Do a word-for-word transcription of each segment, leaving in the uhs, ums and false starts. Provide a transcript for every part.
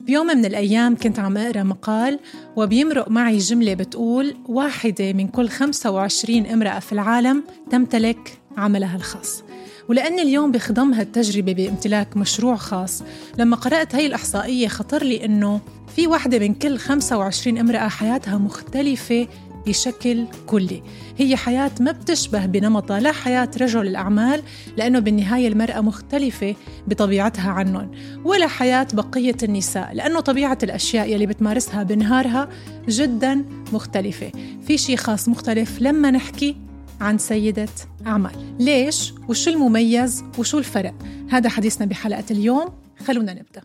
بيوم من الأيام كنت عم أقرأ مقال وبيمرق معي جملة بتقول واحدة من كل خمسة وعشرين امرأة في العالم تمتلك عملها الخاص. ولأن اليوم بخضمها التجربة بامتلاك مشروع خاص، لما قرأت هاي الإحصائية خطر لي إنه في واحدة من كل خمسة وعشرين امرأة حياتها مختلفة بشكل كلي. هي حياة ما بتشبه بنمطها لا حياة رجل الأعمال، لأنه بالنهاية المرأة مختلفة بطبيعتها عنهم، ولا حياة بقية النساء، لأنه طبيعة الأشياء يلي بتمارسها بنهارها جداً مختلفة. في شيء خاص مختلف لما نحكي عن سيدة أعمال. ليش؟ وشو المميز؟ وشو الفرق؟ هذا حديثنا بحلقة اليوم، خلونا نبدأ.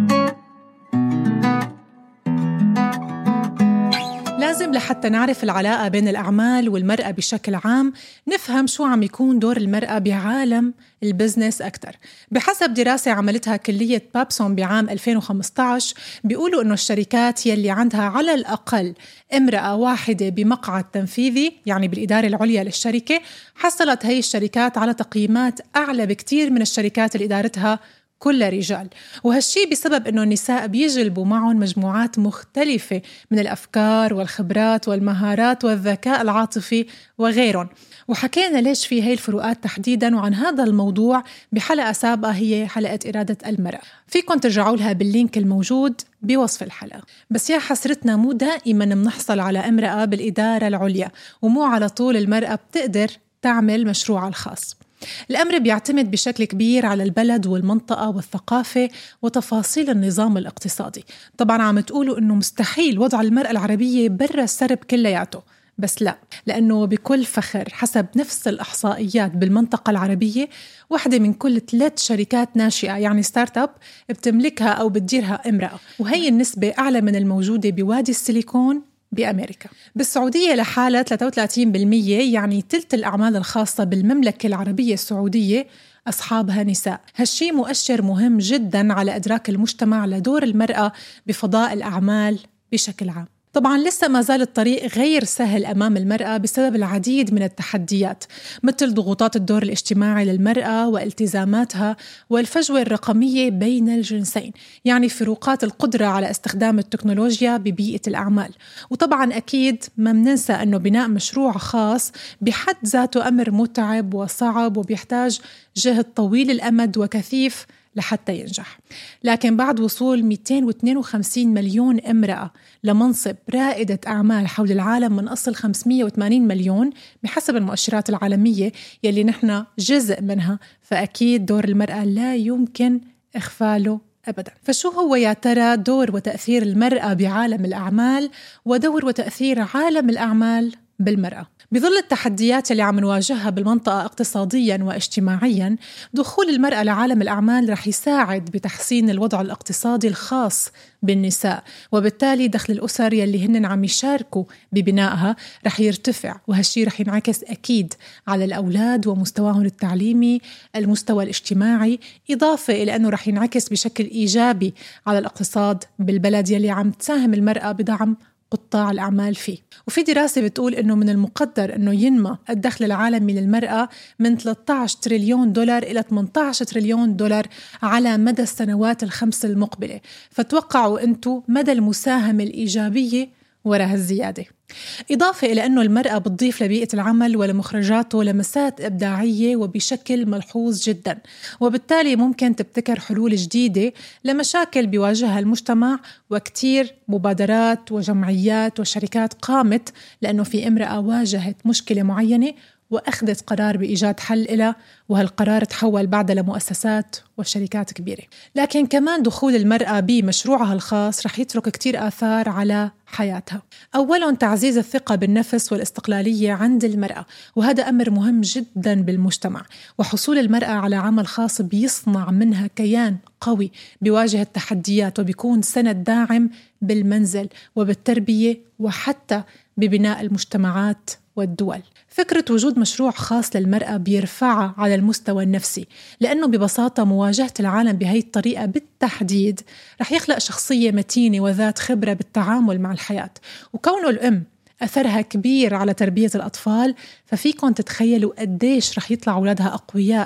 لازم لحتى نعرف العلاقة بين الأعمال والمرأة بشكل عام نفهم شو عم يكون دور المرأة بعالم البزنس أكتر. بحسب دراسة عملتها كلية بابسون بعام ألفين وخمسة عشر بيقولوا إنه الشركات يلي عندها على الأقل امرأة واحدة بمقعد تنفيذي، يعني بالإدارة العليا للشركة، حصلت هاي الشركات على تقييمات أعلى بكتير من الشركات اللي إدارتها كل رجال. وهالشي بسبب أنه النساء بيجلبوا معهم مجموعات مختلفة من الأفكار والخبرات والمهارات والذكاء العاطفي وغيرهم. وحكينا ليش في هاي الفروقات تحديداً وعن هذا الموضوع بحلقة سابقة، هي حلقة إرادة المرأة، فيكم ترجعوا لها باللينك الموجود بوصف الحلقة. بس يا حسرتنا مو دائماً بنحصل على امرأة بالإدارة العليا، ومو على طول المرأة بتقدر تعمل مشروعها الخاص. الأمر بيعتمد بشكل كبير على البلد والمنطقة والثقافة وتفاصيل النظام الاقتصادي. طبعاً عم تقولوا إنه مستحيل وضع المرأة العربية برا السرب كلياته، بس لا، لأنه بكل فخر حسب نفس الإحصائيات بالمنطقة العربية واحدة من كل ثلاث شركات ناشئة يعني ستارت اب بتملكها أو بتديرها امرأة، وهي النسبة أعلى من الموجودة بوادي السيليكون بأمريكا. بالسعودية لحالة ثلاثة وثلاثين بالمية، يعني تلت الأعمال الخاصة بالمملكة العربية السعودية أصحابها نساء. هالشي مؤشر مهم جداً على إدراك المجتمع لدور المرأة بفضاء الأعمال بشكل عام. طبعاً لسه ما زال الطريق غير سهل أمام المرأة بسبب العديد من التحديات، مثل ضغوطات الدور الاجتماعي للمرأة والتزاماتها والفجوة الرقمية بين الجنسين، يعني فروقات القدرة على استخدام التكنولوجيا ببيئة الأعمال. وطبعاً أكيد ما مننسى أنه بناء مشروع خاص بحد ذاته أمر متعب وصعب وبيحتاج جهد طويل الأمد وكثيف لحتى ينجح. لكن بعد وصول مئتين واثنين وخمسين مليون امرأة لمنصب رائدة أعمال حول العالم من أصل خمسمئة وثمانين مليون بحسب المؤشرات العالمية يلي نحن جزء منها، فأكيد دور المرأة لا يمكن إغفاله أبداً. فشو هو يا ترى دور وتأثير المرأة بعالم الأعمال ودور وتأثير عالم الأعمال بالمرأة؟ بظل التحديات اللي عم نواجهها بالمنطقة اقتصادياً واجتماعياً، دخول المرأة لعالم الأعمال رح يساعد بتحسين الوضع الاقتصادي الخاص بالنساء، وبالتالي دخل الأسر يلي هن عم يشاركوا ببنائها رح يرتفع، وهالشي رح ينعكس أكيد على الأولاد ومستواهم التعليمي، المستوى الاجتماعي، إضافة إلى أنه رح ينعكس بشكل إيجابي على الاقتصاد بالبلد يلي عم تساهم المرأة بدعم قطاع الأعمال فيه. وفي دراسة بتقول إنه من المقدر إنه ينمى الدخل العالمي للمرأة من ثلاثة عشر تريليون دولار إلى ثمانية عشر تريليون دولار على مدى السنوات الخمس المقبلة. فتوقعوا أنتوا مدى المساهمة الإيجابية وراء هالزيادة. إضافة إلى أنه المرأة بتضيف لبيئة العمل ولمخرجاته لمسات إبداعية وبشكل ملحوظ جدا، وبالتالي ممكن تبتكر حلول جديدة لمشاكل بيواجهها المجتمع. وكتير مبادرات وجمعيات وشركات قامت لأنه في امرأة واجهت مشكلة معينة وأخذت قرار بإيجاد حل إلها، وهالقرار تحول بعد لمؤسسات وشركات كبيرة. لكن كمان دخول المرأة بمشروعها الخاص رح يترك كتير آثار على حياتها. أولاً تعزيز الثقة بالنفس والاستقلالية عند المرأة، وهذا أمر مهم جداً بالمجتمع. وحصول المرأة على عمل خاص بيصنع منها كيان قوي بيواجه التحديات وبيكون سند داعم بالمنزل وبالتربية وحتى ببناء المجتمعات والدول. فكرة وجود مشروع خاص للمرأة بيرفعها على المستوى النفسي، لأنه ببساطة مواجهة العالم بهاي الطريقة بالتحديد رح يخلق شخصية متينة وذات خبرة بالتعامل مع الحياة. وكونه الأم أثرها كبير على تربية الأطفال، ففيكن تتخيلوا قديش رح يطلع أولادها أقوياء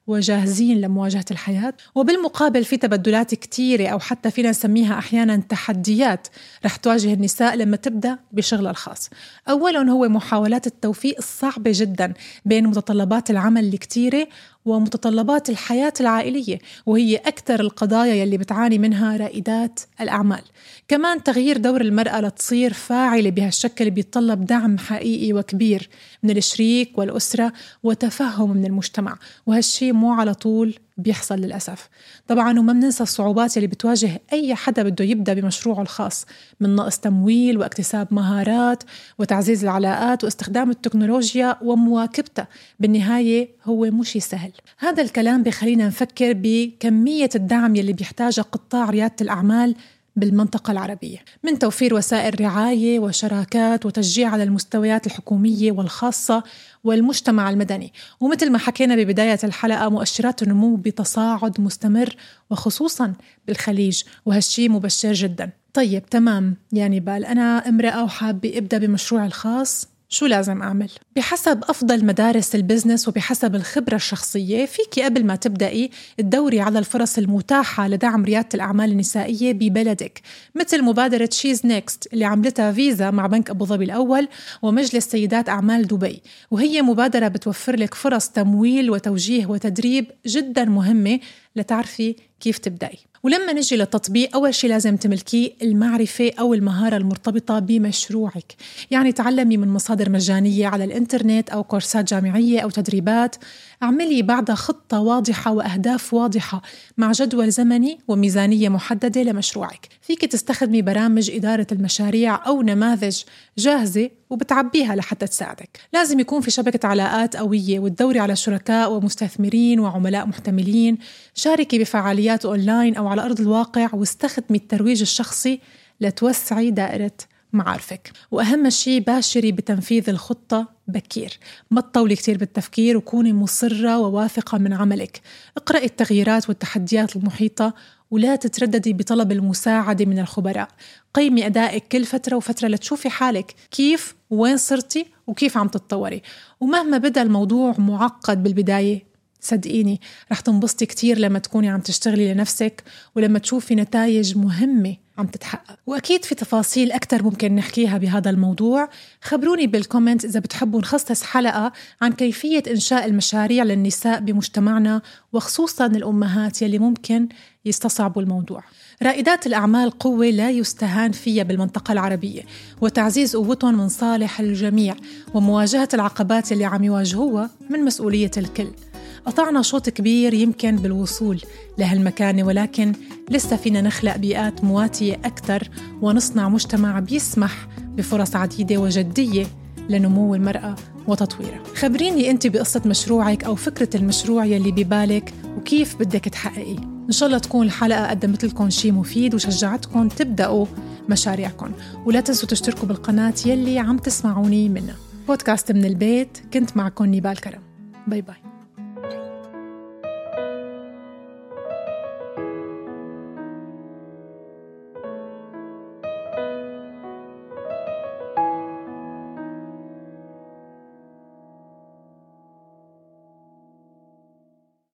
وجاهزين لمواجهة الحياة. وبالمقابل في تبدلات كتيرة أو حتى فينا نسميها أحيانا تحديات رح تواجه النساء لما تبدأ بشغل الخاص. أولاً هو محاولات التوفيق الصعبة جداً بين متطلبات العمل الكتيرة ومتطلبات الحياة العائلية، وهي أكثر القضايا يلي بتعاني منها رائدات الأعمال. كمان تغيير دور المرأة لتصير فاعلة بهالشكل بيتطلب دعم حقيقي وكبير من الشريك والأسرة وتفهم من المجتمع، وهالشي مو على طول بيحصل للأسف. طبعاً وما بننسى الصعوبات اللي بتواجه أي حدا بده يبدأ بمشروعه الخاص، من نقص تمويل واكتساب مهارات وتعزيز العلاقات واستخدام التكنولوجيا ومواكبتها. بالنهاية هو مش سهل. هذا الكلام بخلينا نفكر بكمية الدعم يلي بيحتاجها قطاع ريادة الأعمال بالمنطقة العربية، من توفير وسائل رعاية وشراكات وتشجيع على المستويات الحكومية والخاصة والمجتمع المدني. ومثل ما حكينا ببداية الحلقة، مؤشرات النمو بتصاعد مستمر وخصوصاً بالخليج، وهالشي مبشر جداً. طيب تمام، يعني بال أنا امرأة وحابة أبدأ بمشروع الخاص، شو لازم أعمل؟ بحسب أفضل مدارس البزنس وبحسب الخبرة الشخصية فيكي قبل ما تبدأي تدوري على الفرص المتاحة لدعم ريادة الأعمال النسائية ببلدك، مثل مبادرة شيز نيكست اللي عملتها فيزا مع بنك أبو ظبي الأول ومجلس سيدات أعمال دبي. وهي مبادرة بتوفر لك فرص تمويل وتوجيه وتدريب جدا مهمة لتعرفي كيف تبدأي. ولما نجي للتطبيق، أول شيء لازم تملكي المعرفة أو المهارة المرتبطة بمشروعك، يعني تعلمي من مصادر مجانية على الإنترنت أو كورسات جامعية أو تدريبات. اعملي بعدها خطة واضحة وأهداف واضحة مع جدول زمني وميزانية محددة لمشروعك. فيك تستخدمي برامج إدارة المشاريع أو نماذج جاهزة وبتعبيها لحتى تساعدك. لازم يكون في شبكة علاقات قوية وتدوري على شركاء ومستثمرين وعملاء محتملين. شاركي بفعاليات أونلاين أو على أرض الواقع، واستخدمي الترويج الشخصي لتوسعي دائرة معارفك. وأهم شيء باشري بتنفيذ الخطة بكير، ما تطولي كتير بالتفكير وكوني مصرة وواثقة من عملك. اقرأي التغييرات والتحديات المحيطة ولا تترددي بطلب المساعدة من الخبراء. قيمي أدائك كل فترة وفترة لتشوفي حالك كيف وين صرتي وكيف عم تتطوري. ومهما بدأ الموضوع معقد بالبداية، صدقيني رح تنبسطي كتير لما تكوني عم تشتغلي لنفسك ولما تشوفي نتائج مهمة عم تتحقق. وأكيد في تفاصيل أكتر ممكن نحكيها بهذا الموضوع. خبروني بالكومنت إذا بتحبوا نخصص حلقة عن كيفية إنشاء المشاريع للنساء بمجتمعنا، وخصوصاً الأمهات يلي ممكن يستصعبوا الموضوع. رائدات الأعمال قوة لا يستهان فيها بالمنطقة العربية، وتعزيز قوتهم من صالح الجميع، ومواجهة العقبات اللي عم يواجهوها من مسؤولية الكل. قطعنا شوط كبير يمكن بالوصول لهالمكانة، ولكن لسه فينا نخلق بيئات مواتية أكثر ونصنع مجتمع بيسمح بفرص عديدة وجدية لنمو المرأة وتطويرها. خبريني أنت بقصة مشروعك أو فكرة المشروع يلي ببالك وكيف بدك تحققيه. إن شاء الله تكون الحلقة قدمت لكم شيء مفيد وشجعتكم تبدأوا مشاريعكم. ولا تنسوا تشتركوا بالقناة يلي عم تسمعوني منها. بودكاست من البيت، كنت معكم نيبال كرم. باي باي.